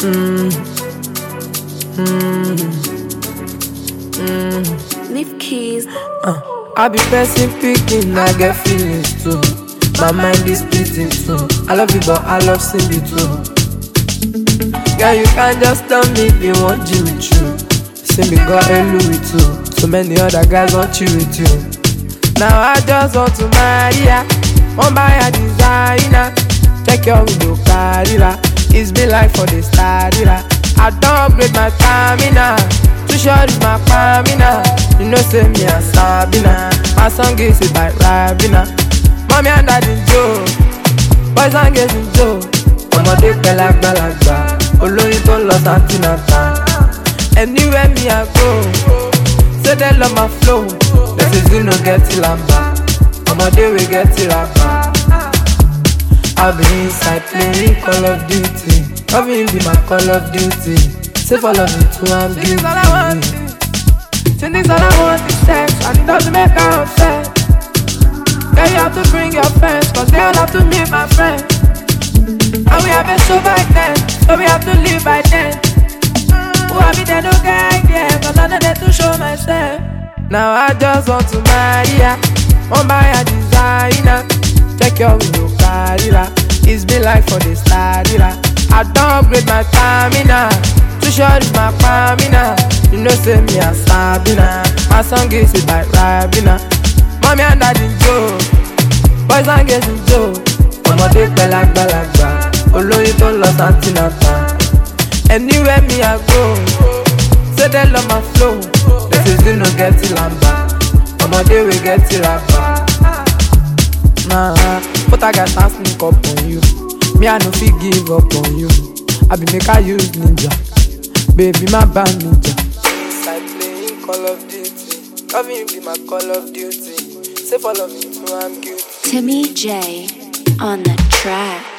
Leave keys. I be person picking, I get feelings too. My mind is splitting too. I love you, but I love Cindy too. Girl, you can't just tell me if you want you with you. See me got a Louis too. So many other guys want you with you. Now I just want to marry ya. One buy a designer. Check your window, carrera. It's been like for the starter. I don't upgrade my stamina. Too short is my stamina. You know say me a Sabina. My song is it by Rabina. Mommy and daddy Joe. Boys and girls in Joe. Ọmọdé pẹ̀lágbàlagbà. Olóyin tó lọ Santinata. Anywhere me I go. Say they love my flow. This is you no get till I'm back. Ọmọdé we get till I'm back. I've been inside playing Call of Duty. Loving be my Call of Duty. Say follow me to I'm guilty. This all I want is all I want is sex. And it doesn't make her upset. Girl, you have to bring your friends, cause they all have to meet my friends. And we have a show back then, so we have to live by then. Who have me there, no guy there, cause I'm not there to show myself. Now I just want to marry ya. One buy a designer. Check your window, carrera. It's been like for the starter. I don't upgrade my stamina. Too short is my stamina. You know say me a Sabina. My song is it by Rabina. Mommy and daddy Joe. Boys and girls in Joe. Ọmọdé pẹ̀lágbàlagbà. Olóyin tó lọ Santinata. Anywhere me I go. Say they love my flow. This is you no get till I'm back. Ọmọdé we get till I'm back. Nah, but I got to sneak up on you. Me I no fit give up on you. I be make I use ninja. Baby my band ninja. Inside playing Call of Duty. Loving you be my Call of Duty. Say follow me to I'm guilty. Timmy J on the track.